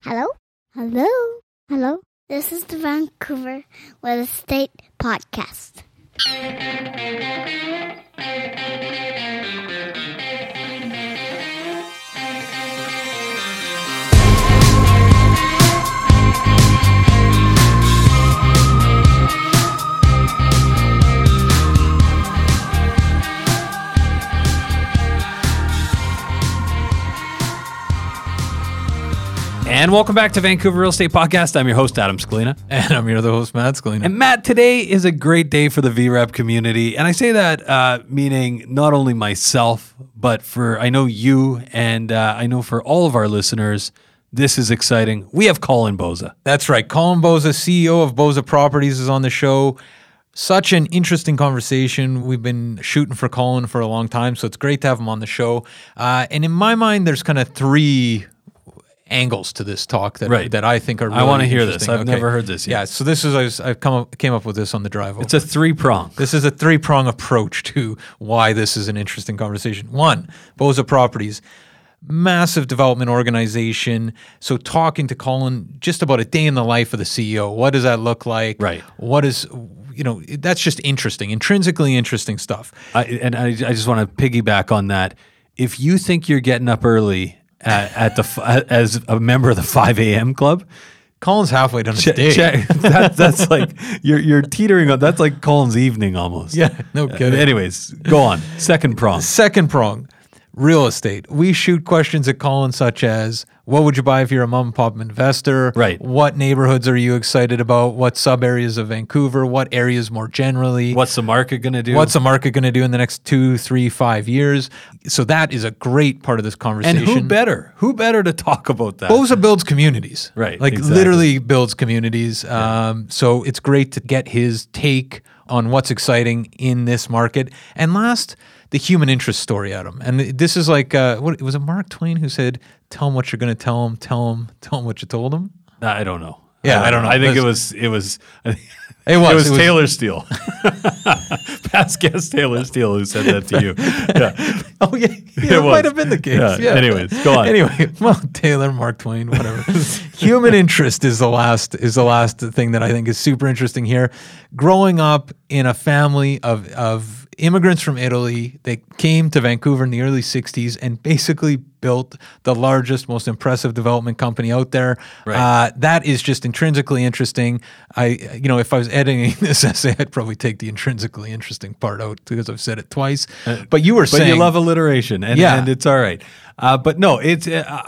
Hello? Hello? Hello? This is the Vancouver Real Estate Podcast. And welcome back to Vancouver Real Estate Podcast. I'm your host, Adam Scalina. And I'm your other host, Matt Scalina. And Matt, today is a great day for the VREP community. And I say that meaning not only myself, but for, I know you and I know for all of our listeners, this is exciting. We have Colin Boza. That's right. Colin Boza, CEO of Boza Properties, is on the show. Such an interesting conversation. We've been shooting for Colin for a long time, so it's great to have him on the show. And in my mind, there's kind of three angles to this talk that I think are really I want to hear this. interesting. I've never heard this yet. Yeah, so this is I came up with this on the drive over. It's a three-prong. This is a three-prong approach to why this is an interesting conversation. One, Boza Properties, massive development organization. So talking to Colin just about a day in the life of the CEO. What does that look like? Right. What is, that's just interesting, intrinsically interesting stuff. I just want to piggyback on that. If you think you're getting up early as a member of the 5 a.m. club, Colin's halfway done his day. That's like you're teetering on. That's like Colin's evening almost. Yeah, no kidding. Anyways, go on. Second prong. Second prong, real estate. We shoot questions at Colin such as, what would you buy if you're a mom and pop investor? Right. What neighborhoods are you excited about? What sub areas of Vancouver? What areas more generally? What's the market going to do? What's the market going to do in the next 2, 3, 5 years? So that is a great part of this conversation. And who better? Who better to talk about that? Boza builds communities. Right, Like exactly. literally builds communities. So it's great to get his take on what's exciting in this market. And last, the human interest story, Adam. And this is like, was it Mark Twain who said, tell him what you're going to tell him what you told him? I don't know. Yeah, I don't know. I think it was Taylor Steele. Past guest Taylor Steele who said that to you. Yeah. Oh, yeah. It might have been the case. Yeah. Anyways, go on. Anyway, well, Taylor, Mark Twain, whatever. Human interest is the last thing that I think is super interesting here. Growing up in a family of immigrants from Italy, they came to Vancouver in the early 60s and basically built the largest, most impressive development company out there. Right. That is just intrinsically interesting. If I was editing this essay, I'd probably take the intrinsically interesting part out because I've said it twice. But you were saying, you love alliteration, and it's all right. But no, it's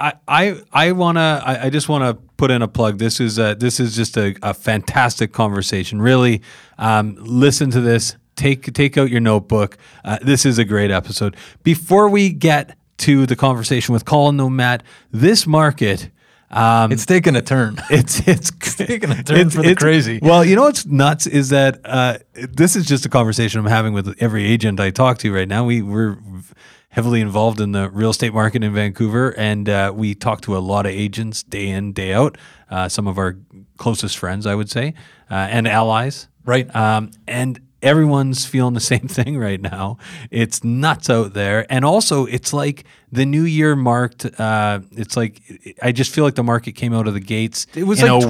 I just want to put in a plug. This is just a fantastic conversation. Really, listen to this. Take out your notebook. This is a great episode. Before we get to the conversation with Colin, though, Matt, this market, it's taken a turn. It's taken a turn for the crazy. Well, you know what's nuts is that this is just a conversation I'm having with every agent I talk to right now. We're heavily involved in the real estate market in Vancouver, and we talk to a lot of agents day in, day out. Some of our closest friends, I would say, and allies. Right. And everyone's feeling the same thing right now. It's nuts out there. And also, it's like the new year marked, it's like, I just feel like the market came out of the gates in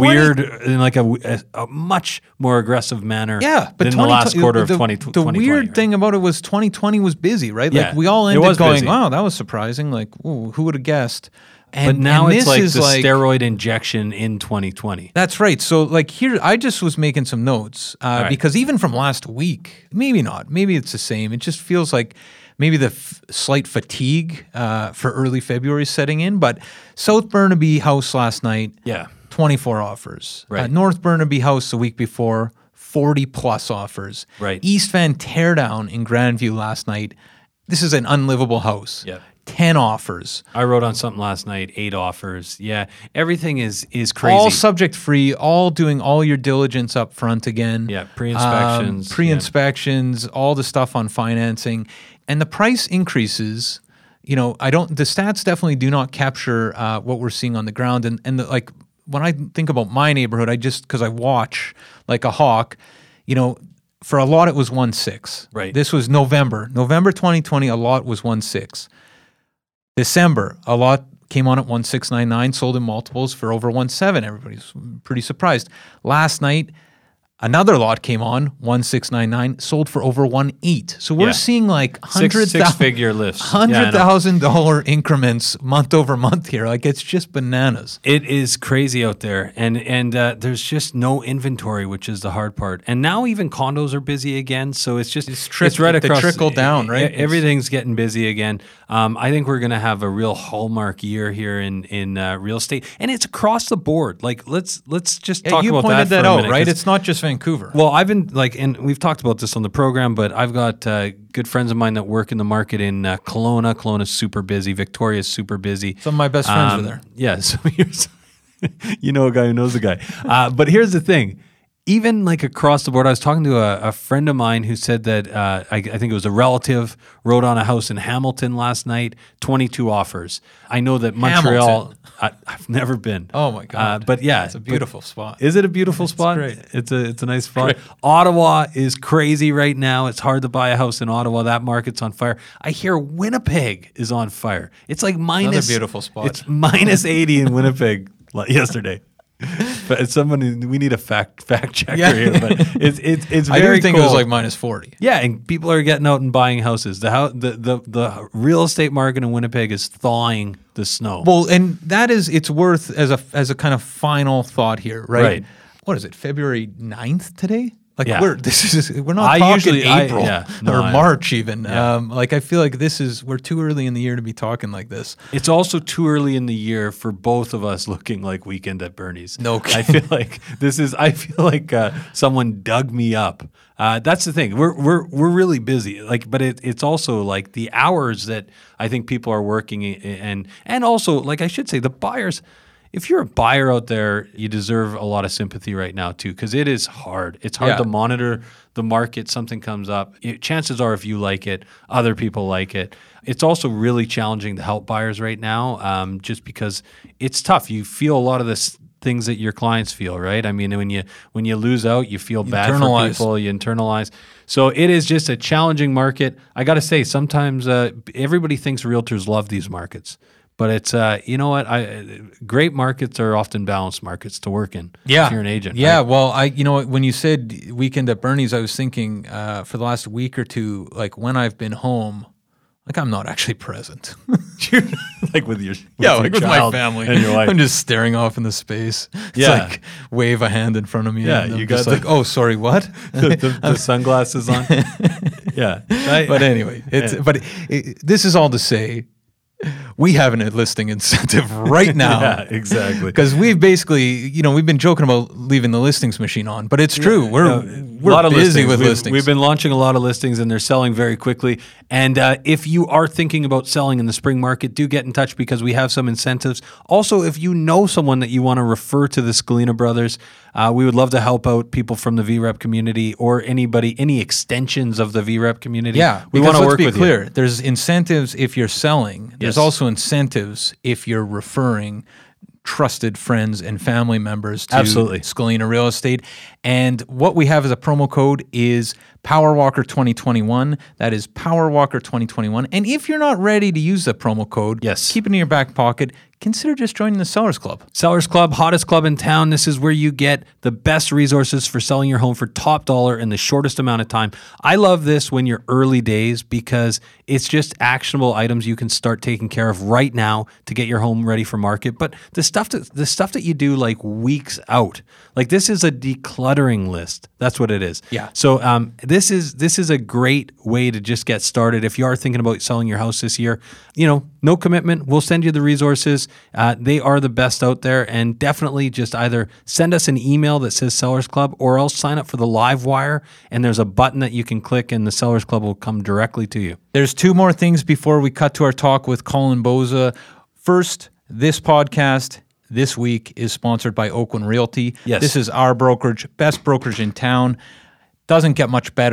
a much more aggressive manner than the last quarter of 2020. The weird thing about it was 2020 was busy, right? Yeah, like we all ended going, busy. wow, that was surprising. Like, ooh, who would have guessed? But now it's like the steroid injection in 2020. That's right. So like here, I just was making some notes because even from last week, maybe not, maybe it's the same. It just feels like maybe the slight fatigue for early February setting in. But South Burnaby House last night, 24 offers. Right. North Burnaby House the week before, 40 plus offers. Right. East Van Teardown in Grandview last night. This is an unlivable house. Yeah. 10 offers. I wrote on something last night, 8 offers. Yeah, everything is crazy. All subject free, all doing all your diligence up front again. Yeah, pre-inspections. Pre-inspections, all the stuff on financing. And the price increases, the stats definitely do not capture what we're seeing on the ground. And when I think about my neighborhood, because I watch like a hawk, for a lot it was 1.6. Right. This was November 2020, a lot was 1.6. December, a lot came on at 1,699, sold in multiples for over 1.7. Everybody's pretty surprised. Last night, another lot came on, 1,699, sold for over 1.8. So we're Yeah. seeing like Six-figure lifts. $100,000 increments month over month here. Like it's just bananas. It is crazy out there, and there's just no inventory, which is the hard part. And now even condos are busy again, so it's just it's right the across. trickle down, right? Everything's getting busy again. I think we're gonna have a real hallmark year here in real estate, and it's across the board. Like let's just talk you about pointed that that for a out, minute, right? 'cause- It's not just Vancouver. Well, I've been and we've talked about this on the program, but I've got good friends of mine that work in the market in Kelowna. Kelowna's super busy. Victoria's super busy. Some of my best friends are there. Yeah, so you know a guy who knows a guy. But here's the thing. Even like across the board, I was talking to a friend of mine who said that I think it was a relative wrote on a house in Hamilton last night, 22 offers. I know that Montreal, I've never been. Oh my God. But yeah, It's a beautiful spot. Is it a beautiful spot? great. It's a nice spot. Ottawa is crazy right now. It's hard to buy a house in Ottawa. That market's on fire. I hear Winnipeg is on fire. It's like minus. Another beautiful spot. It's minus 80 in Winnipeg yesterday. But we need a fact checker here. But it's I very do think cool. it was like minus 40. Yeah, and people are getting out and buying houses. The real estate market in Winnipeg is thawing the snow. Well, and that is, it's worth as a kind of final thought here, right? Right. What is it, February 9th today? Like Yeah. we're not talking April or March even. Yeah. Like I feel like we're too early in the year to be talking like this. It's also too early in the year for both of us looking like Weekend at Bernie's. No I feel like someone dug me up. That's the thing. We're really busy. Like, but it's also like the hours that I think people are working and also like I should say the buyers. If you're a buyer out there, you deserve a lot of sympathy right now too, because it is hard. It's hard to monitor the market. Something comes up. Chances are, if you like it, other people like it. It's also really challenging to help buyers right now, just because it's tough. You feel a lot of this things that your clients feel, right? I mean, when you lose out, you feel bad for people. You internalize. So it is just a challenging market. I got to say, sometimes everybody thinks realtors love these markets. But it's you know what? Great markets are often balanced markets to work in. Yeah, if you're an agent. Yeah, right? well, when you said Weekend at Bernie's, I was thinking for the last week or two, like when I've been home, like I'm not actually present. like with your with my child family and your wife. I'm just staring off in the space. It's Yeah. like wave a hand in front of me. Yeah, and I'm you just got like, oh, sorry, what? the sunglasses on. Yeah, But anyway, this is all to say, we have a listing incentive right now. Yeah, exactly. Because we've basically, we've been joking about leaving the listings machine on, but it's true. We're busy with listings. We've been launching a lot of listings, and they're selling very quickly. And if you are thinking about selling in the spring market, do get in touch because we have some incentives. Also, if you know someone that you want to refer to the Scalina Brothers, we would love to help out people from the VREP community or any extensions of the VREP community. Yeah, we want to work let's with be clear. you. There's incentives if you're selling. There's Yes. also incentives if you're referring trusted friends and family members to Absolutely. Scalina Real Estate. And what we have as a promo code is PowerWalker 2021. That is PowerWalker 2021. And if you're not ready to use the promo code, Yes. keep it in your back pocket. Consider just joining the Sellers Club. Sellers Club, hottest club in town. This is where you get the best resources for selling your home for top dollar in the shortest amount of time. I love this when you're early days because it's just actionable items you can start taking care of right now to get your home ready for market. But the stuff that you do like weeks out, like this is a decluttering list. That's what it is. Yeah. So this is a great way to just get started. If you are thinking about selling your house this year, no commitment. We'll send you the resources. They are the best out there, and definitely just either send us an email that says Sellers Club, or else sign up for the Live Wire, and there's a button that you can click, and the Sellers Club will come directly to you. There's two more things before we cut to our talk with Colin Boza. First, this podcast this week is sponsored by Oakland Realty. Yes. This is our brokerage, best brokerage in town. Doesn't get much better.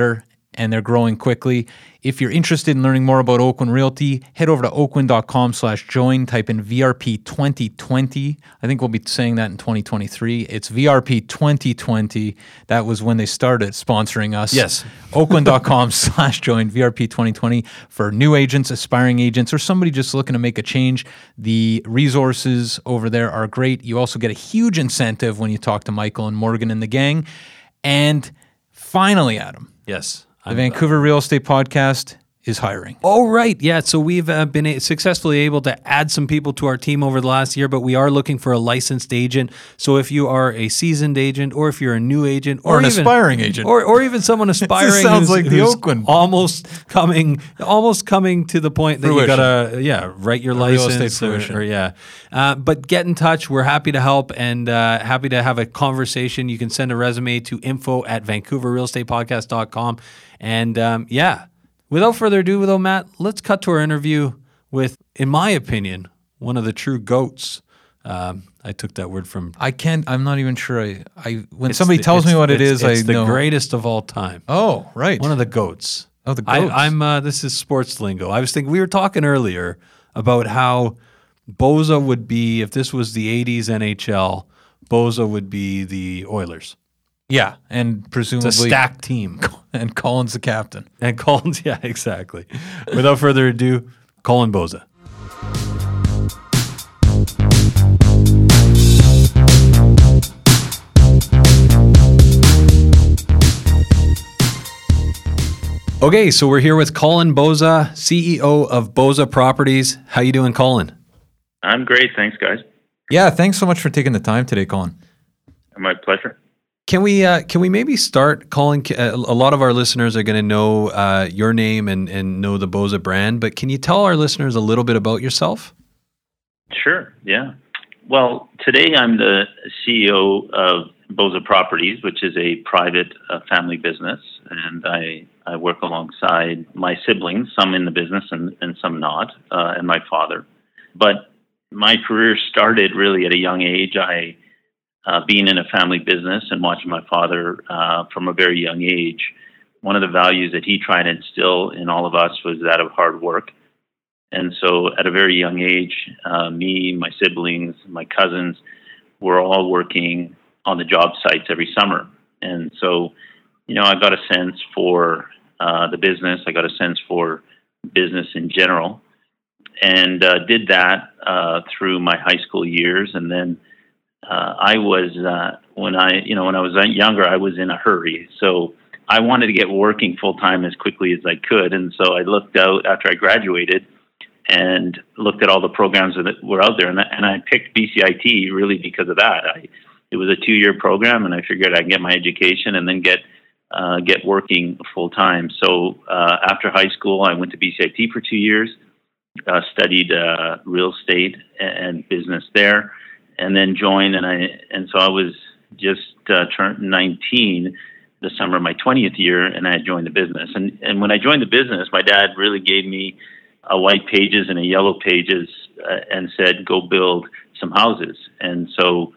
and they're growing quickly. If you're interested in learning more about Oakwyn Realty, head over to oakwyn.com/join, type in VRP 2020. I think we'll be saying that in 2023. It's VRP 2020. That was when they started sponsoring us. Yes. oakwyn.com/join, VRP 2020, for new agents, aspiring agents, or somebody just looking to make a change. The resources over there are great. You also get a huge incentive when you talk to Michael and Morgan and the gang. And finally, Adam, Yes. the Vancouver Real Estate Podcast is hiring. Oh, right. Yeah. So we've been successfully able to add some people to our team over the last year, but we are looking for a licensed agent. So if you are a seasoned agent, or if you're a new agent, Or an even, aspiring agent. or even someone aspiring, sounds like the who's Oakwyn. almost coming to the point that Fruition. you gotta write your real estate license fruition. but get in touch. We're happy to help and happy to have a conversation. You can send a resume to info@vancouverrealestatepodcast.com. And without further ado, though, Matt, let's cut to our interview with, in my opinion, one of the true GOATs. I took that word from. I'm not even sure. When somebody tells me what it is, I it's know. the greatest of all time. Oh, right. One of the GOATs. Oh, the GOATs. This is sports lingo. I was thinking, we were talking earlier about how Boza would be, if this was the 80s NHL, Boza would be the Oilers. Yeah, and presumably It's a stacked team. and Colin's the captain. And Collins, yeah, exactly. Without further ado, Colin Boza. Okay, so we're here with Colin Boza, CEO of Boza Properties. How you doing, Colin? I'm great. Thanks, guys. Yeah, thanks so much for taking the time today, Colin. My pleasure. Can we maybe start, Colin? A lot of our listeners are going to know your name and know the Boza brand, but can you tell our listeners a little bit about yourself? Sure, yeah. Well, today I'm the CEO of Boza Properties, which is a private family business, and I work alongside my siblings, some in the business and some not, and my father. But my career started really at a young age. Being in a family business and watching my father from a very young age, one of the values that he tried to instill in all of us was that of hard work. And so at a very young age, me, my siblings, my cousins were all working on the job sites every summer. And so, I got a sense for the business. I got a sense for business in general, and did that through my high school years. And then I was when I was younger, I was in a hurry, so I wanted to get working full time as quickly as I could. And so I looked out after I graduated and looked at all the programs that were out there, and I picked BCIT really because of that. It was a 2-year program, and I figured I'd get my education and then get working full time. So after high school, I went to BCIT for 2 years, studied real estate and business there, and then joined. And so I was just turned 19 the summer of my 20th year, and I joined the business. And when I joined the business, my dad really gave me a white pages and a yellow pages and said, "Go build some houses." And so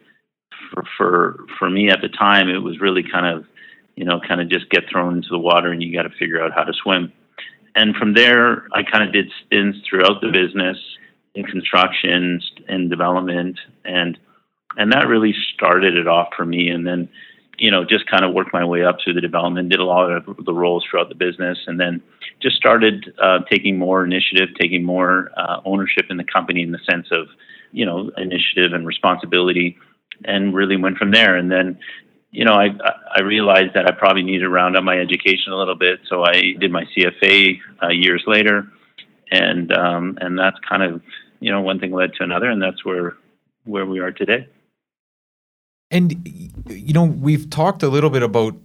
for me at the time, it was really kind of just get thrown into the water and you got to figure out how to swim. And from there, I kind of did stints throughout the business in construction and development, and that really started it off for me. And then, just kind of worked my way up through the development, did a lot of the roles throughout the business, and then just started taking more initiative, taking more ownership in the company in the sense of, initiative and responsibility, and really went from there. And then, I realized that I probably needed to round up my education a little bit, so I did my CFA years later, and that's kind of, one thing led to another, and that's where we are today. And, we've talked a little bit about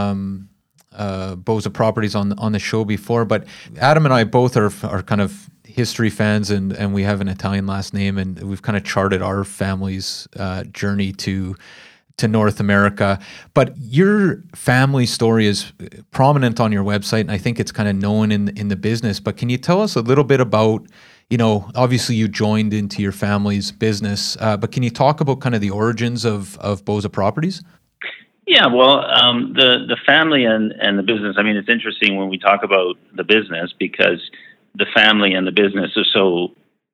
Boza Properties on the show before, but Adam and I both are kind of history fans, and we have an Italian last name, and we've kind of charted our family's journey to North America. But your family story is prominent on your website, and I think it's kind of known in the business. But can you tell us a little bit about, obviously you joined into your family's business, but can you talk about kind of the origins of Boza Properties? Yeah, well, the family and the business. I mean, it's interesting when we talk about the business because the family and the business are so,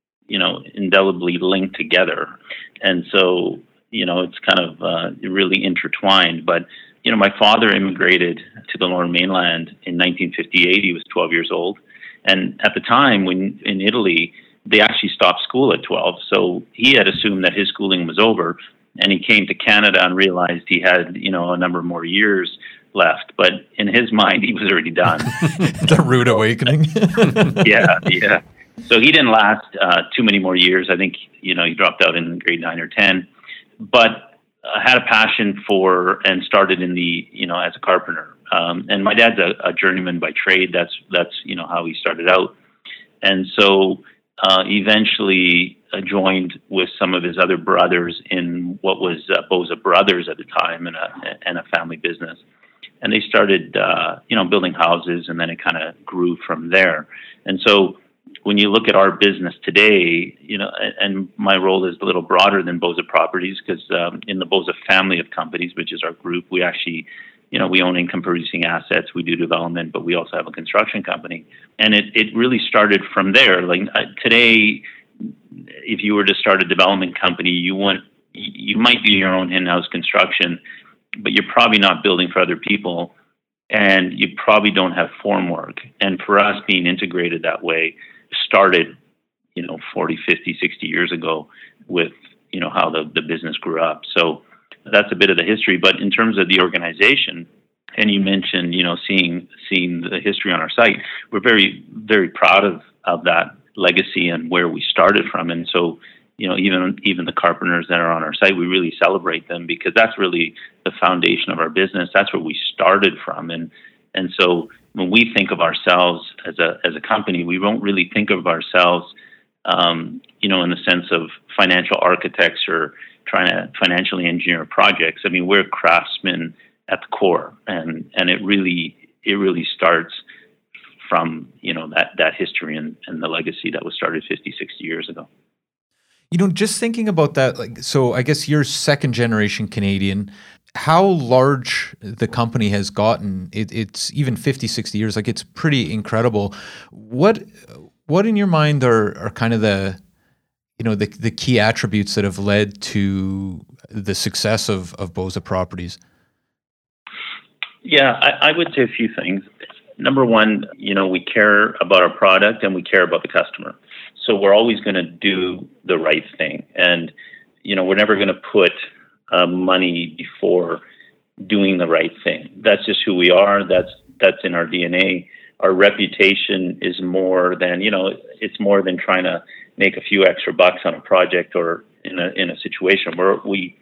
indelibly linked together, and so it's kind of really intertwined. But my father immigrated to the Lower Mainland in 1958. He was 12 years old, and at the time when in Italy they actually stopped school at 12, so he had assumed that his schooling was over. And he came to Canada and realized he had, a number more years left. But in his mind, he was already done. The rude awakening. Yeah. So he didn't last too many more years. I think, he dropped out in grade 9 or 10. But had a passion for and started in the, as a carpenter. And my dad's a journeyman by trade. That's how he started out. And so eventually joined with some of his other brothers in what was Boza Brothers at the time, and a family business. And they started, building houses, and then it kind of grew from there. And so when you look at our business today, and my role is a little broader than Boza Properties because in the Boza family of companies, which is our group, we actually we own income-producing assets. We do development, but we also have a construction company. And it really started from there. Like today, if you were to start a development company, you might do your own in-house construction, but you're probably not building for other people, and you probably don't have formwork. And for us, being integrated that way started, 40, 50, 60 years ago with, how the business grew up. So that's a bit of the history. But in terms of the organization, and you mentioned, seeing the history on our site, we're very, very proud of that legacy and where we started from. And so, even the carpenters that are on our site, we really celebrate them because that's really the foundation of our business. That's where we started from. And so when we think of ourselves as a company, we don't really think of ourselves, in the sense of financial architects or trying to financially engineer projects. I mean, we're craftsmen at the core, and it really starts from that history and the legacy that was started 50, 60 years ago. Just thinking about that, so I guess you're second generation Canadian. How large the company has gotten, it's even 50, 60 years, it's pretty incredible. What in your mind are kind of the key attributes that have led to the success of Boza Properties? Yeah, I would say a few things. Number one, we care about our product and we care about the customer. So we're always going to do the right thing. And, we're never going to put money before doing the right thing. That's just who we are. That's in our DNA. Our reputation is more than, it's more than trying to make a few extra bucks on a project or in a situation where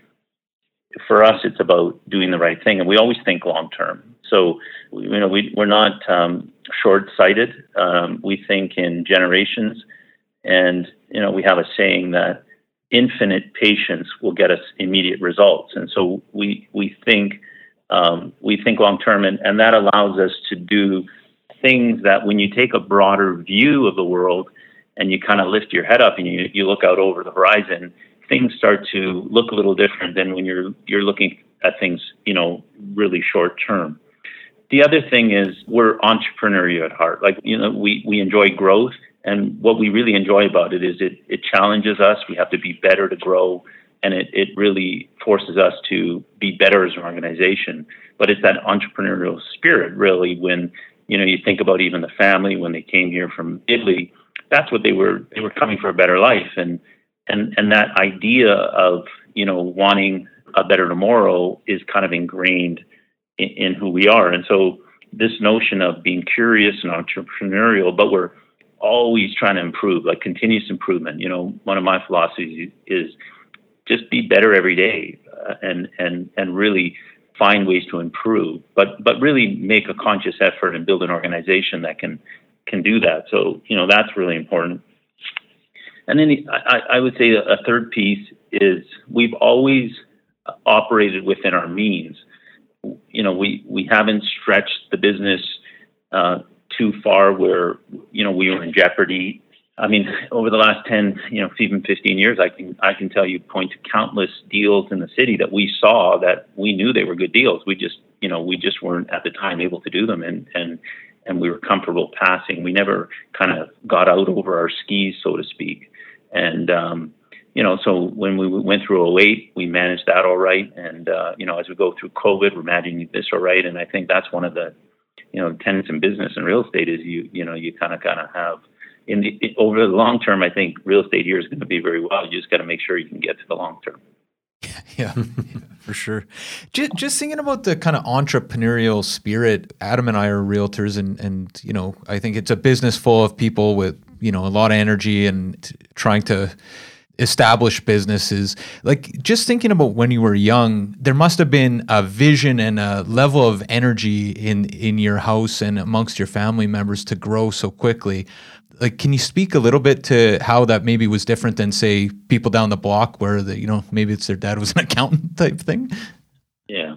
for us, it's about doing the right thing. And we always think long term. So, we're not short-sighted. We think in generations. And, we have a saying that infinite patience will get us immediate results. And so we think long term, and that allows us to do things that when you take a broader view of the world and you kind of lift your head up and you look out over the horizon, things start to look a little different than when you're looking at things, really short term. The other thing is we're entrepreneurial at heart. We enjoy growth. And what we really enjoy about it is it challenges us. We have to be better to grow. And it really forces us to be better as an organization. But it's that entrepreneurial spirit, really, when, you think about even the family, when they came here from Italy, that's what they were coming for a better life. And that idea of, wanting a better tomorrow is kind of ingrained in who we are. And so this notion of being curious and entrepreneurial, but we're always trying to improve, like continuous improvement. One of my philosophies is just be better every day and really find ways to improve, but really make a conscious effort and build an organization that can do that. So, that's really important. And then I would say a third piece is we've always operated within our means. We haven't stretched the business too far where, we were in jeopardy. I mean, over the last 10, even 15 years, I can tell you, point to countless deals in the city that we saw that we knew they were good deals. We just weren't at the time able to do them, and we were comfortable passing. We never kind of got out over our skis, so to speak. And so when we went through 2008, we managed that all right. And as we go through COVID, we're managing this all right. And I think that's one of the tenets in business and real estate is you kind of have. Over the long term, I think real estate here is going to be very well. You just got to make sure you can get to the long term. Yeah, for sure. Just thinking about the kind of entrepreneurial spirit, Adam and I are realtors and I think it's a business full of people with, a lot of energy and trying to establish businesses. Like just thinking about when you were young, there must have been a vision and a level of energy in your house and amongst your family members to grow so quickly. Like, can you speak a little bit to how that maybe was different than, say, people down the block where maybe it's their dad was an accountant type thing? Yeah.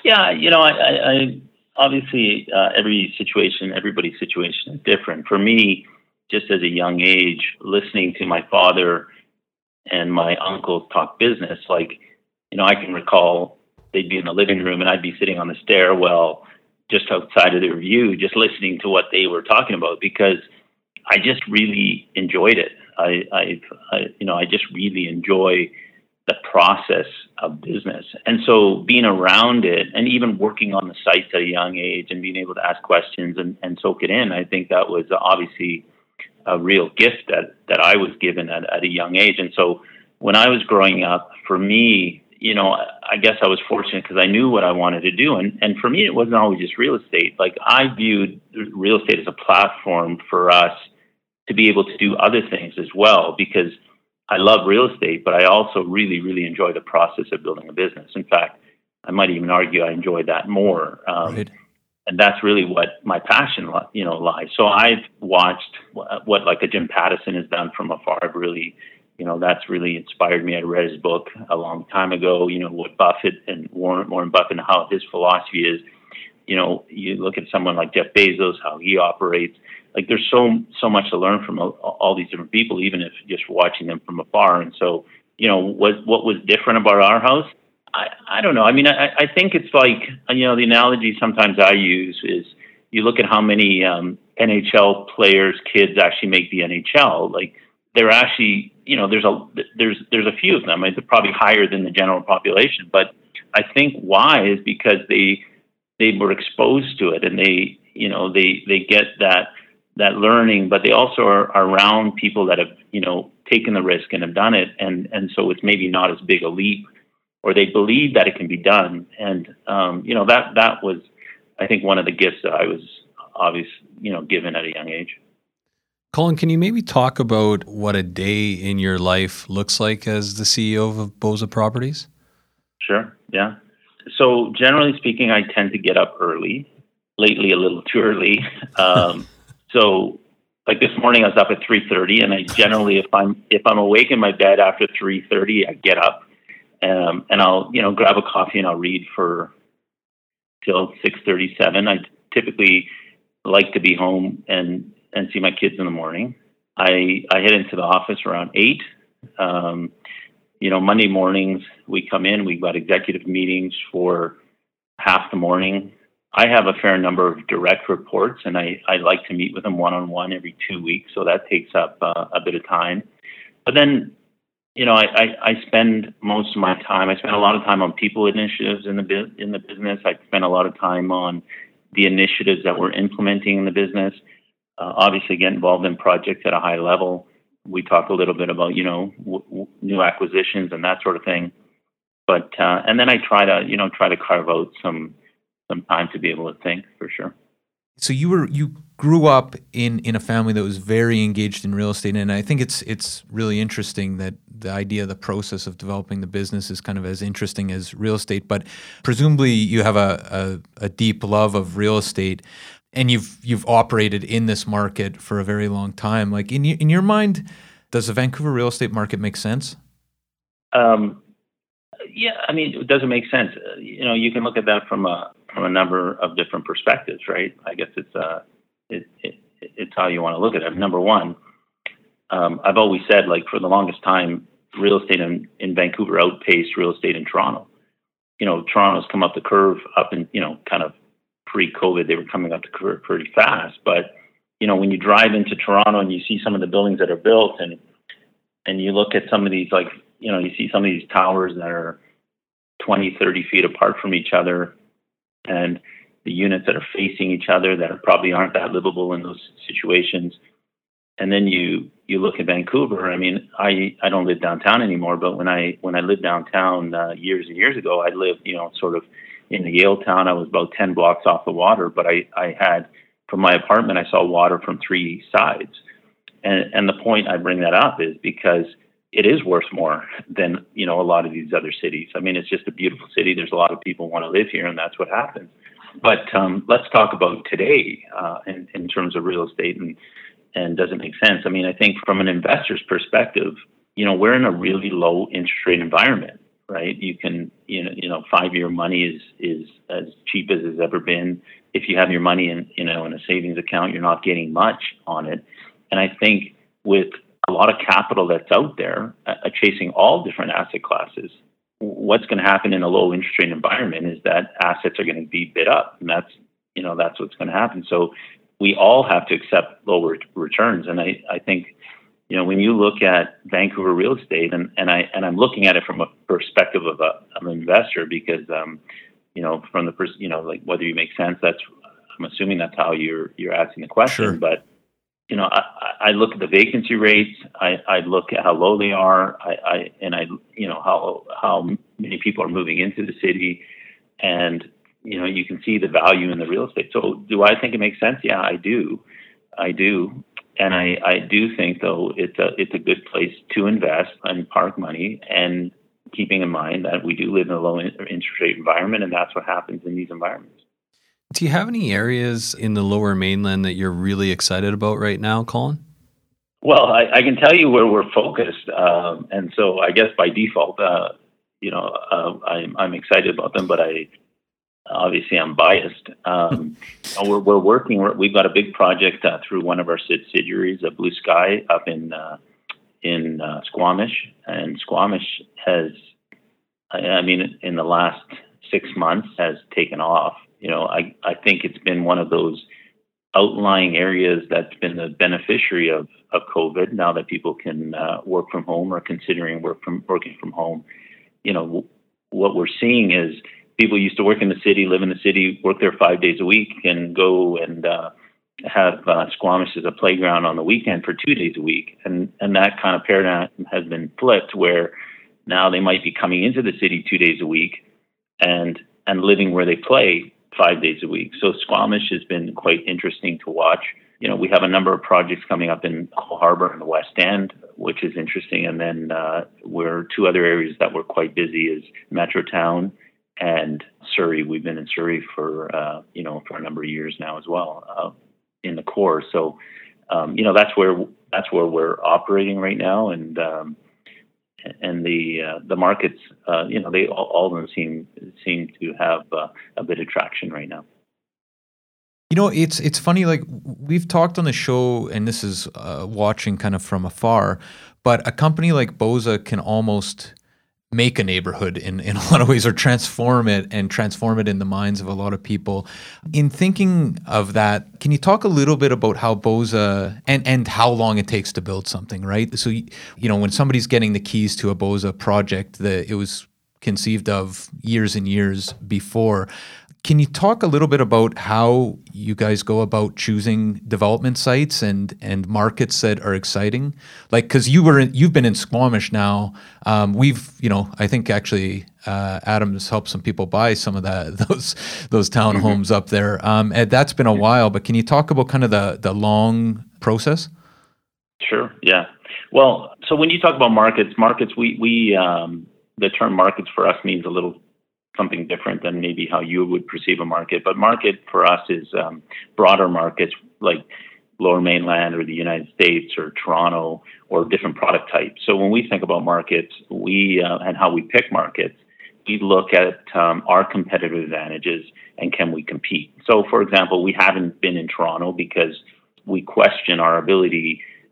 I obviously everybody's situation is different. For me, just as a young age, listening to my father and my uncles talk business, I can recall they'd be in the living room and I'd be sitting on the stairwell just outside of their view, just listening to what they were talking about because I just really enjoyed it. I just really enjoy the process of business. And so being around it and even working on the sites at a young age and being able to ask questions and soak it in, I think that was obviously a real gift that I was given at a young age. And so when I was growing up, for me, I guess I was fortunate because I knew what I wanted to do. And for me, it wasn't always just real estate. I viewed real estate as a platform for us to be able to do other things as well, because I love real estate, but I also really, really enjoy the process of building a business. In fact, I might even argue I enjoy that more. Right. And that's really what my passion, lies. So I've watched what like a Jim Pattison has done from afar. I've really, that's really inspired me. I read his book a long time ago, what Buffett and Warren Buffett and how his philosophy is. You look at someone like Jeff Bezos, how he operates. There's so much to learn from all these different people, even if just watching them from afar. And so, what was different about our house? I don't know. I mean, I think it's the analogy sometimes I use is you look at how many NHL players' kids actually make the NHL. They're actually, there's a few of them. It's probably higher than the general population. But I think why is because they were exposed to it and they get that learning, but they also are around people that have, taken the risk and have done it. And so it's maybe not as big a leap, or they believe that it can be done. And, that was, I think, one of the gifts that I was obviously, given at a young age. Colin, can you maybe talk about what a day in your life looks like as the CEO of Boza Properties? Sure. Yeah. So generally speaking, I tend to get up early, lately a little too early. So this morning I was up at 3:30, and I generally, if I'm awake in my bed after 3:30, I get up, and I'll, grab a coffee and I'll read till 6:37. I typically like to be home and see my kids in the morning. I head into the office around 8. Monday mornings we come in, we've got executive meetings for half the morning. I have a fair number of direct reports, and I like to meet with them one-on-one every 2 weeks. So that takes up a bit of time. But then, I spend most of my time. I spend a lot of time on people initiatives in the business. I spend a lot of time on the initiatives that we're implementing in the business. Obviously, get involved in projects at a high level. We talk a little bit about new acquisitions and that sort of thing. But and then I try to carve out some time to be able to think, for sure. So you grew up in a family that was very engaged in real estate, and I think it's really interesting that the idea, the process of developing the business is kind of as interesting as real estate. But presumably you have a deep love of real estate, and you've operated in this market for a very long time. In your mind, does the Vancouver real estate market make sense? Yeah, I mean, it doesn't make sense. You can look at that from a number of different perspectives, right? I guess it's how you want to look at it. Number one, I've always said, like, for the longest time, real estate in Vancouver outpaced real estate in Toronto. Toronto's come up the curve up in, kind of pre-COVID, they were coming up the curve pretty fast. But, when you drive into Toronto and you see some of the buildings that are built and you look at some of these, like, you see some of these towers that are 20, 30 feet apart from each other, and the units that are facing each other that probably aren't that livable in those situations. And then you look at Vancouver. I mean, I don't live downtown anymore, but when I lived downtown years and years ago, I lived, sort of in the Yale town. I was about 10 blocks off the water, but I had, from my apartment, I saw water from three sides. And the point I bring that up is because it is worth more than, a lot of these other cities. I mean, it's just a beautiful city. There's a lot of people who want to live here, and that's what happens. But let's talk about today in terms of real estate and does it make sense? I mean, I think from an investor's perspective, we're in a really low interest rate environment, right? You can, 5-year money is as cheap as it's ever been. If you have your money in a savings account, you're not getting much on it. And I think with a lot of capital that's out there chasing all different asset classes, what's going to happen in a low interest rate environment is that assets are going to be bid up, and that's what's going to happen. So we all have to accept lower returns. And I think, when you look at Vancouver real estate, and I'm looking at it from a perspective of an investor, because, from the, like, whether you make sense, I'm assuming that's how you're asking the question. Sure. But, I look at the vacancy rates, I look at how low they are, how many people are moving into the city, and, you can see the value in the real estate. So do I think it makes sense? Yeah, I do. And I do think, though, it's a good place to invest and park money, and keeping in mind that we do live in a low interest rate environment, and that's what happens in these environments. Do you have any areas in the Lower Mainland that you're really excited about right now, Colin? Well, I can tell you where we're focused, and so I guess by default, I'm excited about them, but obviously I'm biased. We're working. We've got a big project through one of our subsidiaries, Blue Sky, up in Squamish, and Squamish has, in the last 6 months, has taken off. I think it's been one of those outlying areas that's been the beneficiary of COVID. Now that people can work from home or considering working from home, what we're seeing is people used to work in the city, live in the city, work there 5 days a week, and go and have Squamish as a playground on the weekend for 2 days a week. And that kind of paradigm has been flipped, where now they might be coming into the city 2 days a week and living where they play 5 days a week. So Squamish has been quite interesting to watch. We have a number of projects coming up in Cole Harbour in the West End, which is interesting. And then two other areas that we're quite busy is Metrotown and Surrey. We've been in Surrey for a number of years now as well, in the core. So, that's where we're operating right now. And the markets, they all of them seem to have a bit of traction right now. It's funny, like, we've talked on the show, and this is watching kind of from afar, but a company like Boza can almost make a neighborhood in a lot of ways, or transform it in the minds of a lot of people. In thinking of that, can you talk a little bit about how Boza and how long it takes to build something, right? So, when somebody's getting the keys to a Boza project, it was conceived of years and years before. Can you talk a little bit about how you guys go about choosing development sites and markets that are exciting? Like, because you've been in Squamish now. I think actually Adam's helped some people buy some of those townhomes up there. And that's been a while. But can you talk about kind of the long process? Sure. Yeah. Well, so when you talk about markets, we the term markets for us means a little something different than maybe how you would perceive a market. But market for us is broader markets like Lower Mainland or the United States or Toronto or different product types. So when we think about markets, and how we pick markets, we look at our competitive advantages and can we compete. So, for example, we haven't been in Toronto because we question our ability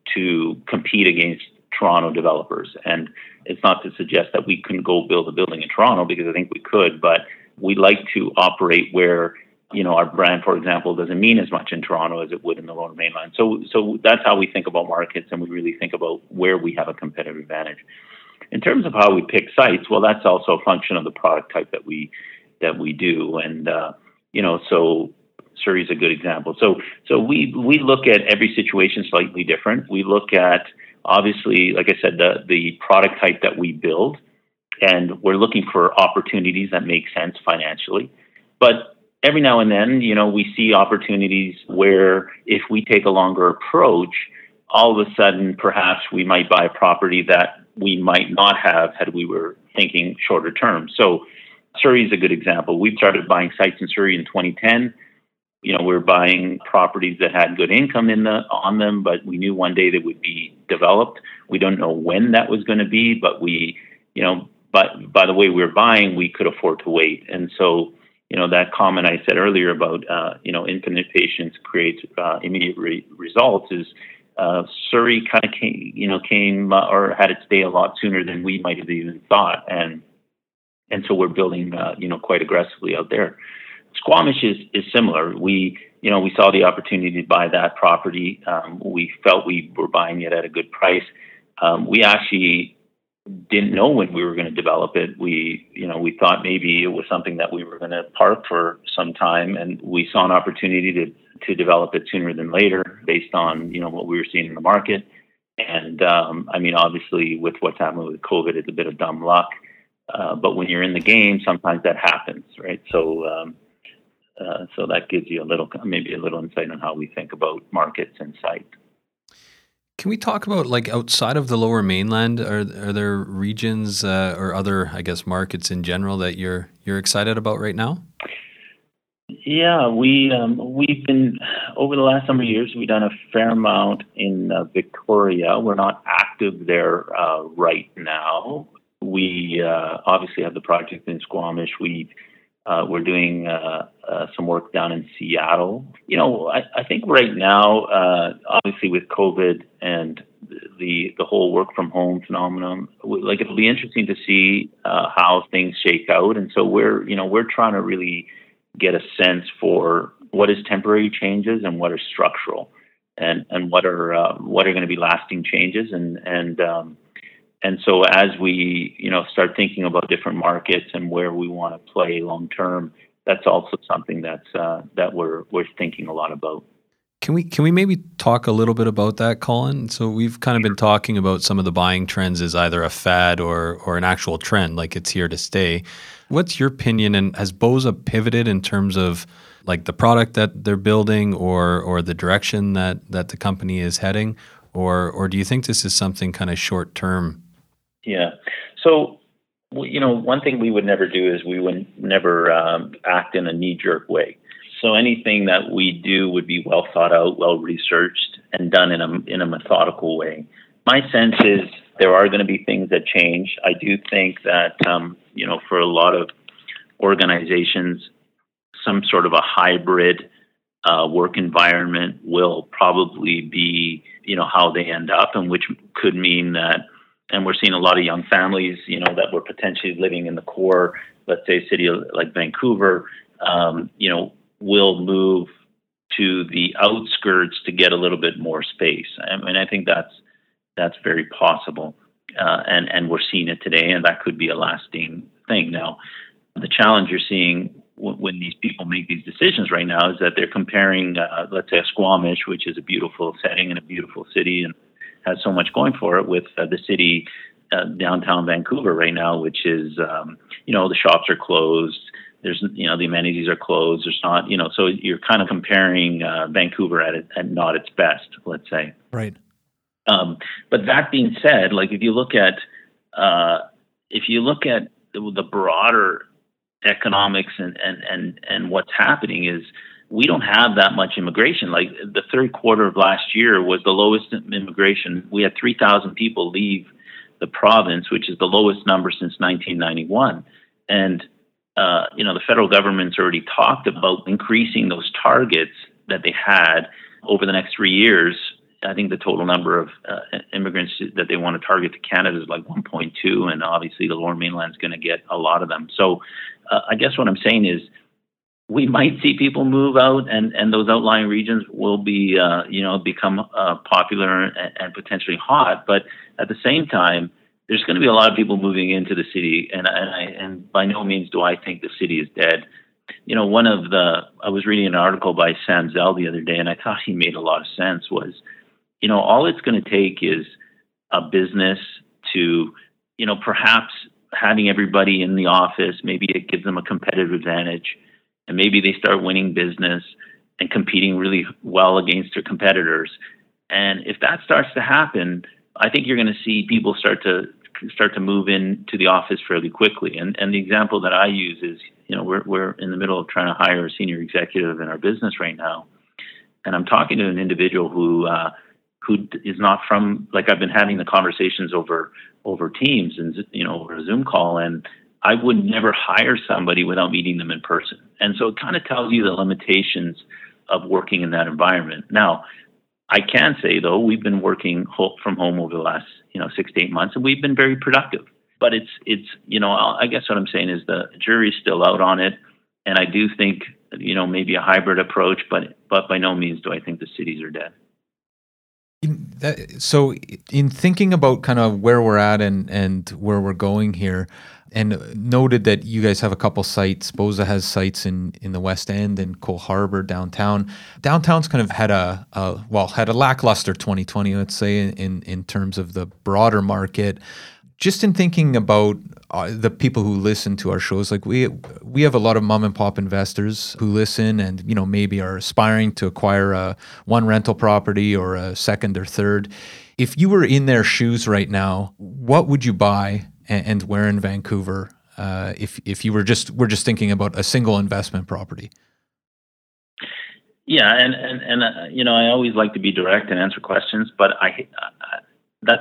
to compete against Toronto developers. And it's not to suggest that we couldn't go build a building in Toronto, because I think we could, but we like to operate where, our brand, for example, doesn't mean as much in Toronto as it would in the Lower Mainland. So that's how we think about markets, and we really think about where we have a competitive advantage. In terms of how we pick sites, well, that's also a function of the product type that we do. And, so Surrey is a good example. So we look at every situation slightly different. We look at, obviously, like I said, the product type that we build, and we're looking for opportunities that make sense financially. But every now and then, we see opportunities where if we take a longer approach, all of a sudden, perhaps we might buy a property that we might not have had we were thinking shorter term. So Surrey is a good example. We started buying sites in Surrey in 2010. We're buying properties that had good income on them, but we knew one day they would be developed. We don't know when that was going to be, but but by the way we were buying, we could afford to wait. And so, that comment I said earlier about, infinite patience creates immediate results is Surrey kind of came or had its day a lot sooner than we might have even thought. And so we're building, quite aggressively out there. Squamish is similar. We saw the opportunity to buy that property. We felt we were buying it at a good price. We actually didn't know when we were going to develop it. We thought maybe it was something that we were going to park for some time, and we saw an opportunity to develop it sooner than later based on, what we were seeing in the market. And, obviously with what's happening with COVID, it's a bit of dumb luck. But when you're in the game, sometimes that happens, right? So that gives you maybe a little insight on how we think about markets and sites. Can we talk about, like, outside of the Lower Mainland, are there regions or other, I guess, markets in general that you're excited about right now? Yeah, we've been, over the last number of years, we've done a fair amount in Victoria. We're not active there right now. We obviously have the project in Squamish. We're doing some work down in Seattle. I think right now, obviously with COVID and the whole work from home phenomenon, it'll be interesting to see how things shake out. And so we're trying to really get a sense for what is temporary changes and what are structural, and what are going to be lasting changes. And so as we, start thinking about different markets and where we want to play long term, that's also something that we're thinking a lot about. Can we maybe talk a little bit about that, Colin? So we've kind of been talking about some of the buying trends as either a fad or an actual trend, like it's here to stay. What's your opinion? And has Boza pivoted in terms of like the product that they're building or the direction that the company is heading? Or do you think this is something kind of short term? Yeah. So, one thing we would never do is we would never act in a knee-jerk way. So anything that we do would be well thought out, well researched, and done in a methodical way. My sense is there are going to be things that change. I do think that, for a lot of organizations, some sort of a hybrid work environment will probably be, how they end up, and which could mean that. And we're seeing a lot of young families, that were potentially living in the core, let's say, city like Vancouver, will move to the outskirts to get a little bit more space. I mean, I think that's very possible, and we're seeing it today, and that could be a lasting thing. Now, the challenge you're seeing when these people make these decisions right now is that they're comparing, let's say, a Squamish, which is a beautiful setting and a beautiful city, and has so much going for it, with the city downtown Vancouver right now, which is, the shops are closed. There's, the amenities are closed. There's not, so you're kind of comparing Vancouver at not its best, let's say. Right. But that being said, like if you look at the broader economics and what's happening is, we don't have that much immigration. Like the third quarter of last year was the lowest immigration. We had 3,000 people leave the province, which is the lowest number since 1991. And, the federal government's already talked about increasing those targets that they had over the next 3 years I think the total number of immigrants that they want to target to Canada is like 1.2, and obviously the Lower Mainland is going to get a lot of them. So I guess what I'm saying is we might see people move out, and those outlying regions will be, become popular and potentially hot. But at the same time, there's going to be a lot of people moving into the city, and by no means do I think the city is dead. I was reading an article by Sam Zell the other day, and I thought he made a lot of sense. Was, all it's going to take is a business to, perhaps having everybody in the office. Maybe it gives them a competitive advantage, and maybe they start winning business and competing really well against their competitors. And if that starts to happen, I think you're going to see people start to move into the office fairly quickly. And the example that I use is, we're in the middle of trying to hire a senior executive in our business right now, and I'm talking to an individual who is not from, like, I've been having the conversations over Teams and over a Zoom call, and I would never hire somebody without meeting them in person. And so it kind of tells you the limitations of working in that environment. Now, I can say, though, we've been working from home over the last, 6 to 8 months, and we've been very productive. But it's I guess what I'm saying is the jury's still out on it. And I do think, maybe a hybrid approach, but by no means do I think the cities are dead. So in thinking about kind of where we're at and where we're going here, and noted that you guys have a couple sites. Boza has sites in the West End and Cole Harbour downtown. Downtown's kind of had a lackluster 2020, let's say, in terms of the broader market. Just in thinking about the people who listen to our shows, like we have a lot of mom and pop investors who listen and maybe are aspiring to acquire one rental property or a second or third. If you were in their shoes right now, what would you buy and where in Vancouver? If you we're just thinking about a single investment property. Yeah, and I always like to be direct and answer questions, but that's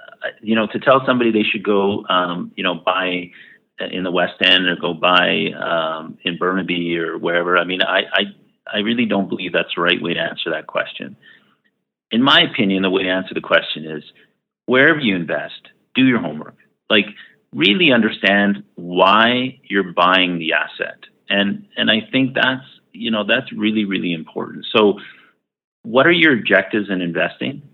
to tell somebody they should go buy in the West End or go buy in Burnaby or wherever. I mean, I really don't believe that's the right way to answer that question. In my opinion, the way to answer the question is wherever you invest, do your homework. Like, really understand why you're buying the asset. And I think that's really, really important. So what are your objectives in investing?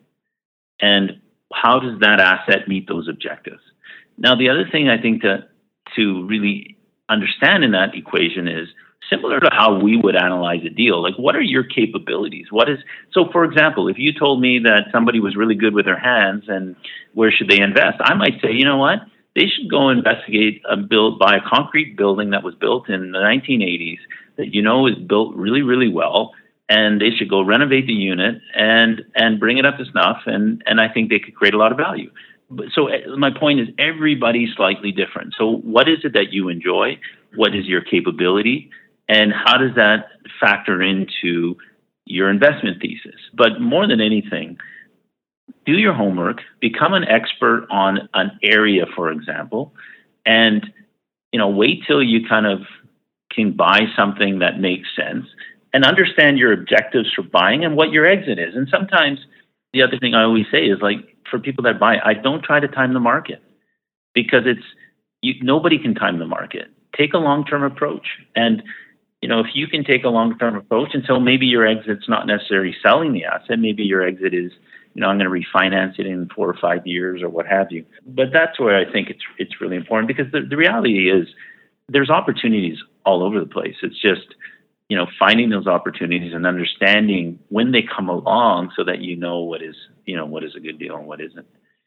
And how does that asset meet those objectives? Now, the other thing I think to really understand in that equation is similar to how we would analyze a deal. Like, what are your capabilities? So for example, if you told me that somebody was really good with their hands and where should they invest, I might say, you know what? They should go investigate buy a concrete building that was built in the 1980s that is built really, really well, and they should go renovate the unit and bring it up to snuff, and I think they could create a lot of value. So my point is everybody's slightly different. So what is it that you enjoy? What is your capability? And how does that factor into your investment thesis? But more than anything, do your homework, become an expert on an area, for example, and wait till you kind of can buy something that makes sense and understand your objectives for buying and what your exit is. And sometimes the other thing I always say is, like, for people that buy, I don't try to time the market, because nobody can time the market. Take a long-term approach. And if you can take a long-term approach, and so maybe your exit's not necessarily selling the asset, maybe your exit is, I'm going to refinance it in 4 or 5 years or what have you. But that's where I think it's really important, because the reality is there's opportunities all over the place. It's just, finding those opportunities and understanding when they come along so that what is a good deal and what isn't.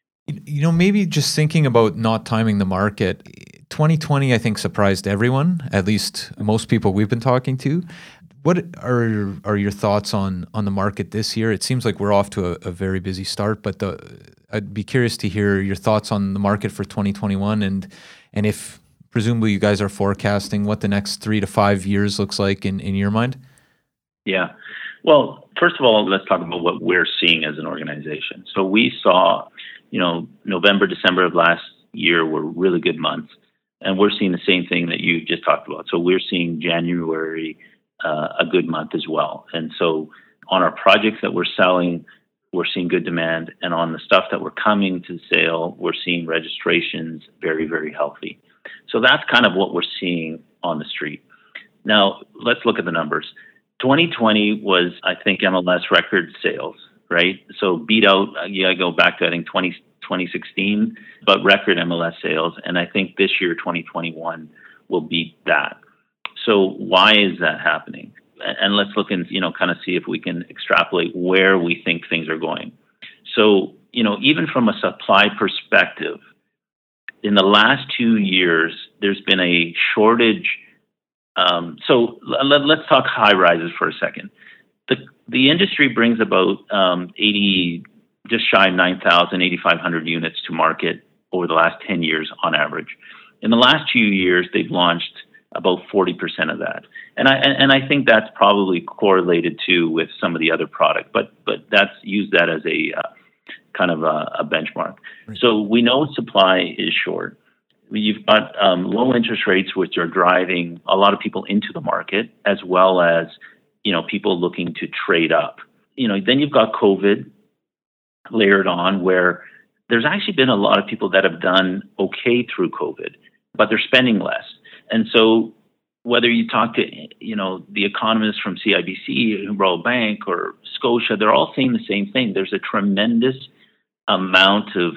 Maybe just thinking about not timing the market, 2020, I think, surprised everyone, at least most people we've been talking to. What are your thoughts on the market this year? It seems like we're off to a very busy start, but I'd be curious to hear your thoughts on the market for 2021 and if presumably you guys are forecasting what the next 3 to 5 years looks like in your mind. Yeah. Well, first of all, let's talk about what we're seeing as an organization. So we saw, November, December of last year were really good months, and we're seeing the same thing that you just talked about. So we're seeing January a good month as well. And so on our projects that we're selling, we're seeing good demand. And on the stuff that we're coming to sale, we're seeing registrations very, very healthy. So that's kind of what we're seeing on the street. Now, let's look at the numbers. 2020 was, I think, MLS record sales, right? So beat out, I go back to, I think, 2016, but record MLS sales. And I think this year, 2021, will beat that. So why is that happening? And let's look and, kind of see if we can extrapolate where we think things are going. So, even from a supply perspective, in the last 2 years, there's been a shortage. So let's talk high rises for a second. The industry brings about 80, just shy of 9,000, 8,500 units to market over the last 10 years on average. In the last 2 years, they've launched about 40% of that. And I think that's probably correlated too with some of the other product, but that's use that as a kind of a benchmark. Right. So we know supply is short. You've got low interest rates, which are driving a lot of people into the market, as well as, people looking to trade up. Then you've got COVID layered on, where there's actually been a lot of people that have done okay through COVID, but they're spending less. And so whether you talk to, the economists from CIBC, Royal Bank, or Scotia, they're all saying the same thing. There's a tremendous amount of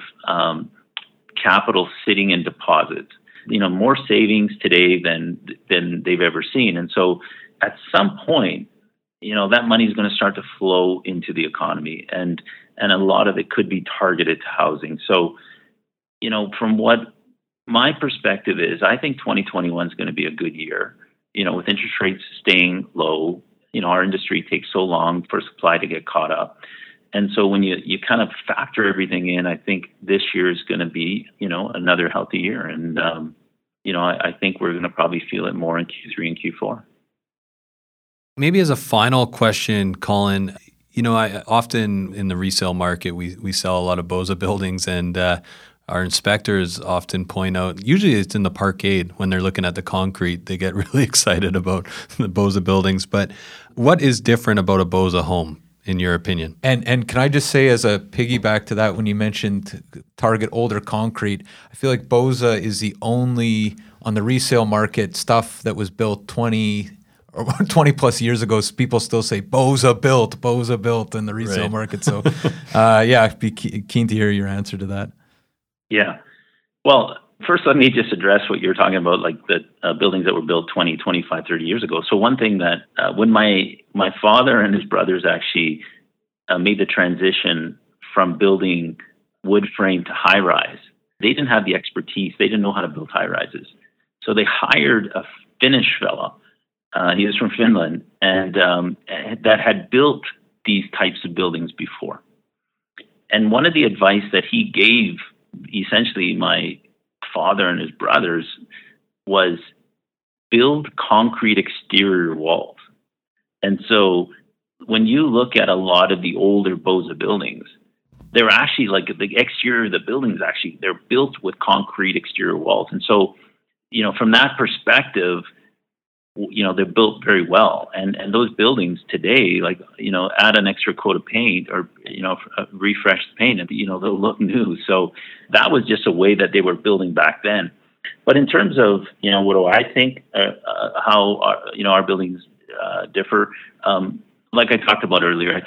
capital sitting in deposits, more savings today than they've ever seen. And so at some point, that money is going to start to flow into the economy, and a lot of it could be targeted to housing. So, from what my perspective is, I think 2021 is going to be a good year, with interest rates staying low. Our industry takes so long for supply to get caught up. And so when you kind of factor everything in, I think this year is going to be, another healthy year. And, I think we're going to probably feel it more in Q3 and Q4. Maybe as a final question, Colin, I often in the resale market, we sell a lot of BOZA buildings, and our inspectors often point out, usually it's in the parkade when they're looking at the concrete, they get really excited about the BOZA buildings. But what is different about a BOZA home, in your opinion? And can I just say, as a piggyback to that, when you mentioned target older concrete, I feel like BOZA is the only, on the resale market, stuff that was built 20 plus years ago. People still say BOZA built in the resale market. So I'd be keen to hear your answer to that. Yeah. Well, first, let me just address what you're talking about, like the buildings that were built 20, 25, 30 years ago. So one thing that when my father and his brothers actually made the transition from building wood frame to high rise, they didn't have the expertise. They didn't know how to build high rises. So they hired a Finnish fellow. He was from Finland, and that had built these types of buildings before. And one of the advice that he gave, essentially, my father and his brothers, was build concrete exterior walls. And so when you look at a lot of the older BOZA buildings, they're actually, like, the exterior of the buildings, actually, they're built with concrete exterior walls. And so, from that perspective, they're built very well. And those buildings today, like, add an extra coat of paint or, refresh the paint, and, they'll look new. So that was just a way that they were building back then. But in terms of, what do I think, how, our buildings differ, like I talked about earlier,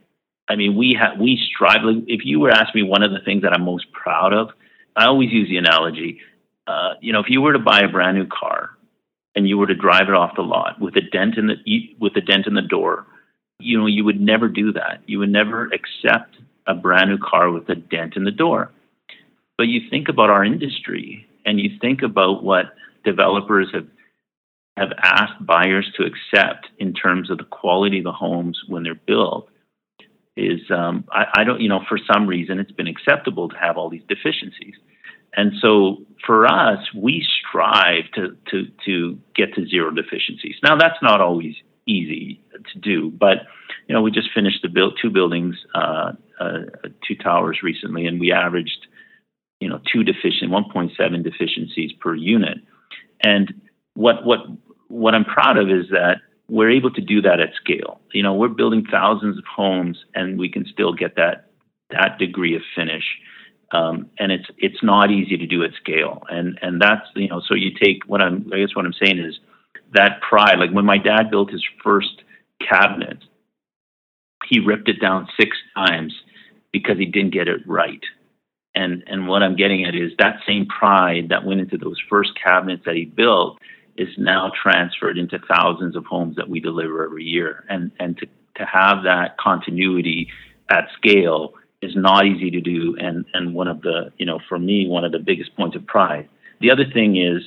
we strive. Like, if you were asking me one of the things that I'm most proud of, I always use the analogy, if you were to buy a brand new car, and you were to drive it off the lot with a dent in the door, you would never do that. You would never accept a brand new car with a dent in the door. But you think about our industry, and you think about what developers have asked buyers to accept in terms of the quality of the homes when they're built. Is I don't, for some reason it's been acceptable to have all these deficiencies. And so for us, we strive to get to zero deficiencies. Now, that's not always easy to do, but, we just finished two buildings, 2 towers recently, and we averaged, 1.7 deficiencies per unit. And what I'm proud of is that we're able to do that at scale. We're building thousands of homes, and we can still get that degree of finish. And it's not easy to do at scale. And that's, so you take what I'm saying is that pride. Like when my dad built his first cabinet, he ripped it down 6 times because he didn't get it right. And what I'm getting at is that same pride that went into those first cabinets that he built is now transferred into thousands of homes that we deliver every year. And to have that continuity at scale is not easy to do. And one of the, for me, one of the biggest points of pride. The other thing is,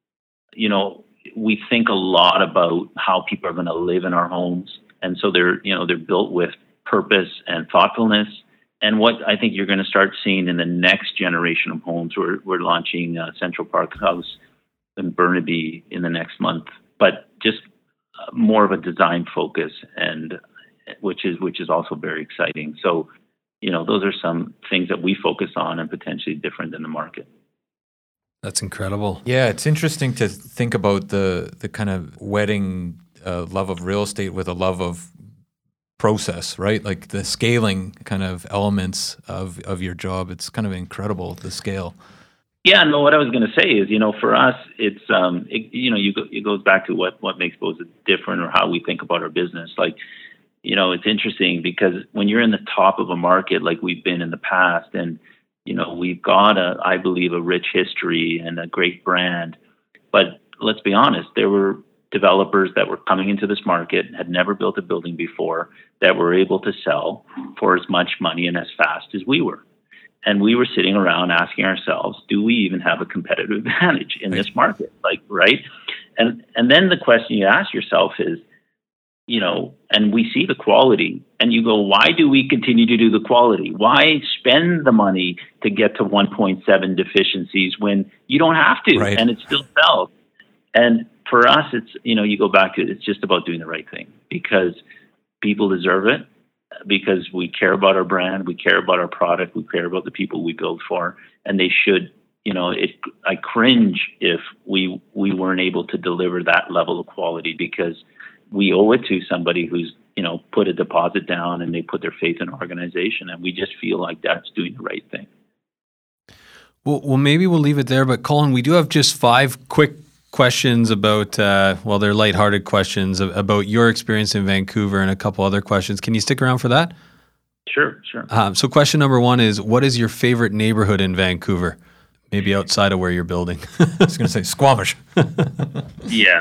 we think a lot about how people are going to live in our homes. And so they're built with purpose and thoughtfulness. And what I think you're going to start seeing in the next generation of homes, we're launching Central Park House in Burnaby in the next month, but just more of a design focus, and which is also very exciting. So, those are some things that we focus on and potentially different than the market. That's incredible. Yeah, it's interesting to think about the kind of wedding love of real estate with a love of process, right? Like the scaling kind of elements of your job. It's kind of incredible, the scale. Yeah, no, what I was going to say is, for us, it's, it goes back to what makes Boza different, or how we think about our business. Like, it's interesting because when you're in the top of a market like we've been in the past, and, we've got I believe, a rich history and a great brand, but let's be honest, there were developers that were coming into this market, had never built a building before, that were able to sell for as much money and as fast as we were. And we were sitting around asking ourselves, do we even have a competitive advantage in this market? Like, right? And then the question you ask yourself is, and we see the quality, and you go, why do we continue to do the quality? Why spend the money to get to 1.7 deficiencies when you don't have to, right, and it still sells? And for us, it's, you go back to it, it's just about doing the right thing, because people deserve it, because we care about our brand, we care about our product, we care about the people we build for, and they should, I cringe if we weren't able to deliver that level of quality, because we owe it to somebody who's, put a deposit down and they put their faith in our organization, and we just feel like that's doing the right thing. Well, maybe we'll leave it there, but Colin, we do have just 5 quick questions about, they're lighthearted questions about your experience in Vancouver, and a couple other questions. Can you stick around for that? Sure. So question number 1 is, what is your favorite neighborhood in Vancouver? Maybe outside of where you're building. I was going to say Squamish. Yeah.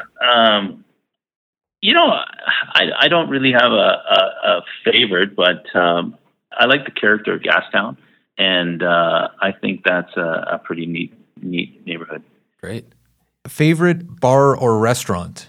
I don't really have a favorite, but I like the character of Gastown, and I think that's a pretty neat neighborhood. Great. Favorite bar or restaurant?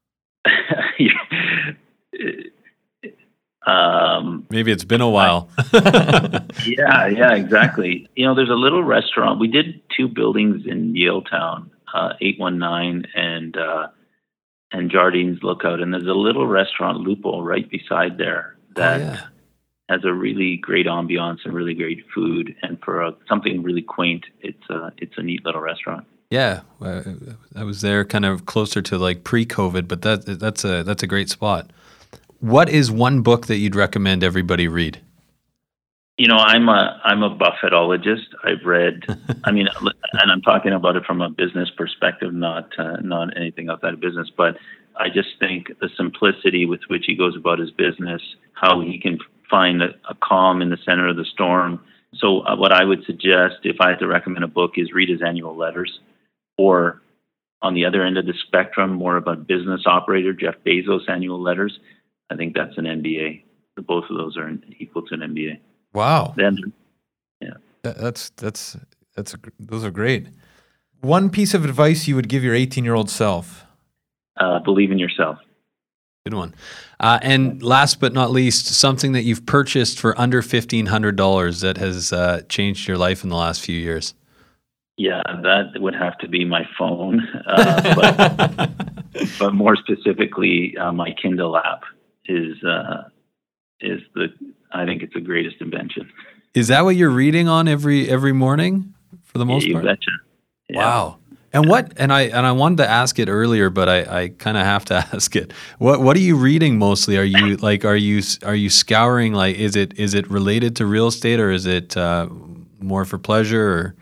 Maybe it's been a while. Yeah, exactly. There's a little restaurant. We did 2 buildings in Yaletown, 819 and Jardines Lookout, and there's a little restaurant, Lupo, right beside there that has a really great ambiance and really great food, and for something really quaint, it's a neat little restaurant. Yeah, I was there kind of closer to like pre-COVID, but that's a great spot. What is one book that you'd recommend everybody read? I'm a Buffettologist. I've read, and I'm talking about it from a business perspective, not anything outside of business, but I just think the simplicity with which he goes about his business, how he can find a calm in the center of the storm. So what I would suggest, if I had to recommend a book, is read his annual letters. Or on the other end of the spectrum, more of a business operator, Jeff Bezos' annual letters. I think that's an MBA. Both of those are equal to an MBA. Wow. Then, yeah. Those are great. One piece of advice you would give your 18-year-old self? Believe in yourself. Good one. And last but not least, something that you've purchased for under $1,500 that has changed your life in the last few years. Yeah, that would have to be my phone, but more specifically, my Kindle app is I think it's the greatest invention. Is that what you're reading on every morning for the most part? You betcha. Yeah. Wow. And I wanted to ask it earlier, but I kind of have to ask it. What are you reading mostly? Are you scouring, like, is it related to real estate, or is it more for pleasure? Or?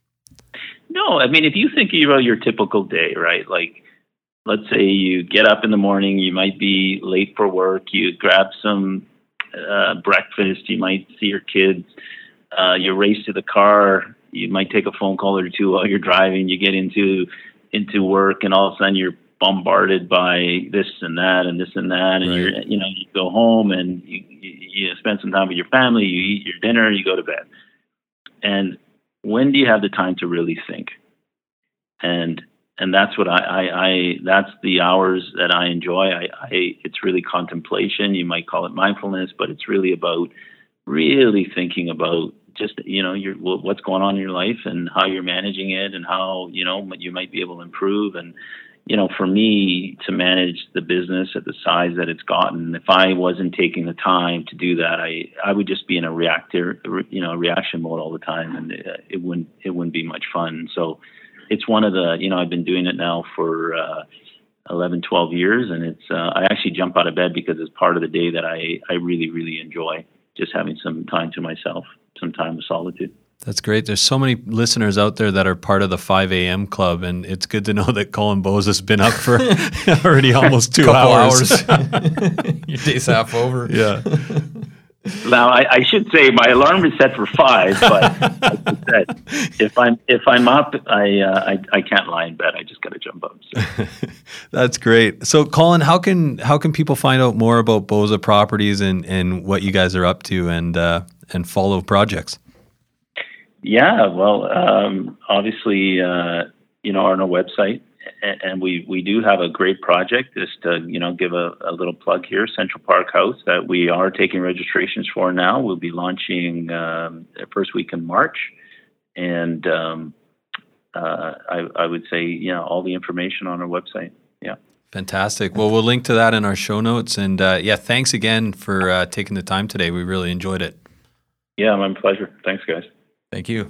No, I mean, if you think about your typical day, right? Like, let's say you get up in the morning, you might be late for work, you grab some breakfast, you might see your kids, you race to the car, you might take a phone call or two while you're driving, you get into work, and all of a sudden you're bombarded by this and that and this and that, and right. you go home and you spend some time with your family, you eat your dinner, you go to bed. And when do you have the time to really think? And that's what that's the hours that I enjoy. It's really contemplation. You might call it mindfulness, but it's really about really thinking about just, what's going on in your life and how you're managing it, and how, you might be able to improve. And, for me to manage the business at the size that it's gotten, if I wasn't taking the time to do that, I would just be in a reaction mode all the time, and it wouldn't be much fun. So it's one of the, I've been doing it now for 11, 12 years, and it's I actually jump out of bed because it's part of the day that I really, really enjoy, just having some time to myself, some time of solitude. That's great. There's so many listeners out there that are part of the 5 a.m. club, and it's good to know that Colin Bose has been up for already almost 2 hours. Your day's half over. Yeah. Now, I should say my alarm is set for 5, but like I said, if I'm up, I can't lie in bed. I just got to jump up. So. That's great. So, Colin, how can people find out more about Boza Properties and what you guys are up to, and follow projects? Yeah, well, obviously, on our website, and we do have a great project. Just to give a little plug here, Central Park House, that we are taking registrations for now. We'll be launching the first week in March, and I would say all the information on our website. Yeah. Fantastic. Well, we'll link to that in our show notes. And thanks again for taking the time today. We really enjoyed it. Yeah, my pleasure. Thanks, guys. Thank you.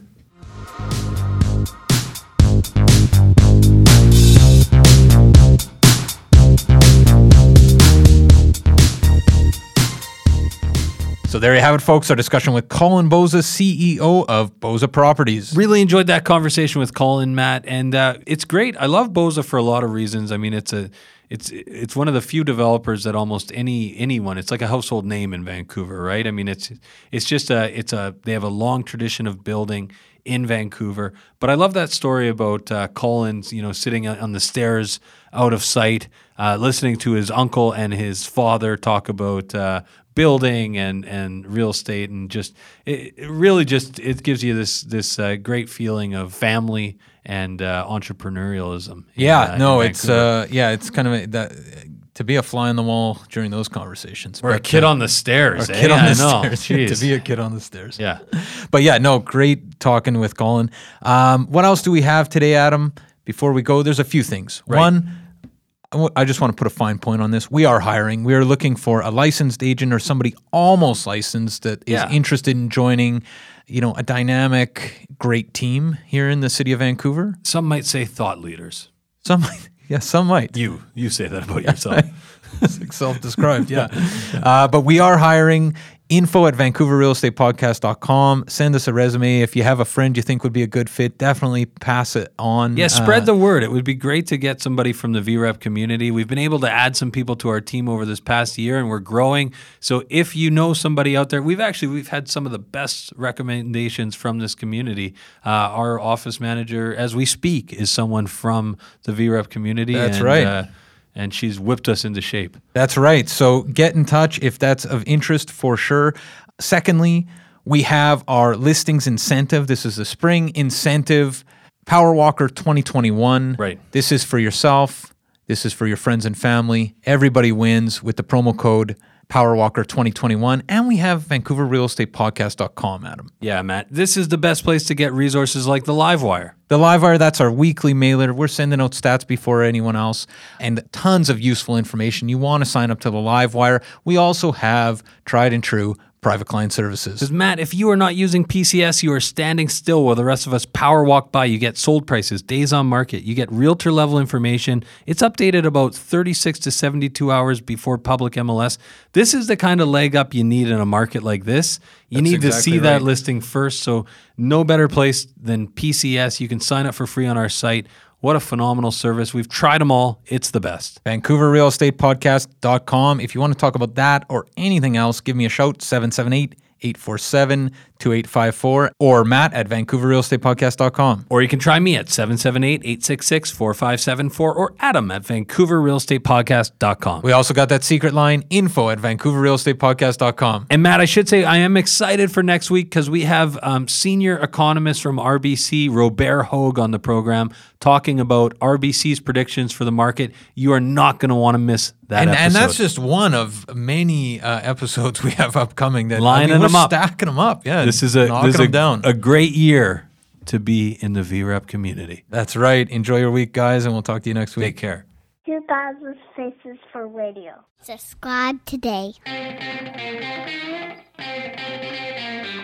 So there you have it, folks. Our discussion with Colin Boza, CEO of Boza Properties. Really enjoyed that conversation with Colin, Matt, and it's great. I love Boza for a lot of reasons. I mean, it's one of the few developers that almost anyone. It's like a household name in Vancouver, right? I mean, they have a long tradition of building in Vancouver. But I love that story about Colin, sitting on the stairs out of sight, listening to his uncle and his father talk about building and real estate, and just it really gives you this great feeling of family and entrepreneurialism. It's kind of that to be a fly on the wall during those conversations, or a kid on the stairs. To be a kid on the stairs. Yeah, but great talking with Colin. What else do we have today, Adam? Before we go, there's a few things. Right. One, I just want to put a fine point on this. We are hiring. We are looking for a licensed agent or somebody almost licensed that is interested in joining, a dynamic, great team here in the city of Vancouver. Some might say thought leaders. Some might. Yeah, some might. You say that about yourself. It's like self-described, yeah. But we are hiring. info@vancouverrealestatepodcast.com. Send us a resume. If you have a friend you think would be a good fit, definitely pass it on. Yeah, spread the word. It would be great to get somebody from the VREP community. We've been able to add some people to our team over this past year, and we're growing. So if you know somebody out there, we've had some of the best recommendations from this community. Our office manager, as we speak, is someone from the VREP community. That's right. And she's whipped us into shape. That's right. So get in touch if that's of interest for sure. Secondly, we have our listings incentive. This is the spring incentive, Power Walker 2021. Right. This is for yourself. This is for your friends and family. Everybody wins with the promo code PowerWalker 2021, and we have VancouverRealEstatePodcast.com, Adam. Yeah, Matt. This is the best place to get resources like the Livewire. The Livewire, that's our weekly mailer. We're sending out stats before anyone else and tons of useful information. You want to sign up to the Livewire. We also have tried and true private client services. Because Matt, if you are not using PCS, you are standing still while the rest of us power walk by. You get sold prices, days on market. You get realtor level information. It's updated about 36 to 72 hours before public MLS. This is the kind of leg up you need in a market like this. You That's need to exactly see that right. listing first. So no better place than PCS. You can sign up for free on our site. What a phenomenal service. We've tried them all. It's the best. VancouverRealEstatePodcast.com. If you want to talk about that or anything else, give me a shout, 778-847-2854, or Matt at VancouverRealEstatePodcast.com. Or you can try me at 778-866-4574 or Adam at VancouverRealEstatePodcast.com. We also got that secret line, info at VancouverRealEstatePodcast.com. And Matt, I should say I am excited for next week because we have senior economist from RBC, Robert Hogue, on the program talking about RBC's predictions for the market. You are not going to want to miss that episode. And that's just one of many episodes we have upcoming. That Lining we're them up. stacking them up. Yeah, This is knocking them down. a great year to be in the VREP community. That's right. Enjoy your week, guys, and we'll talk to you next week. Take care. 2000 Faces for Radio. Subscribe today.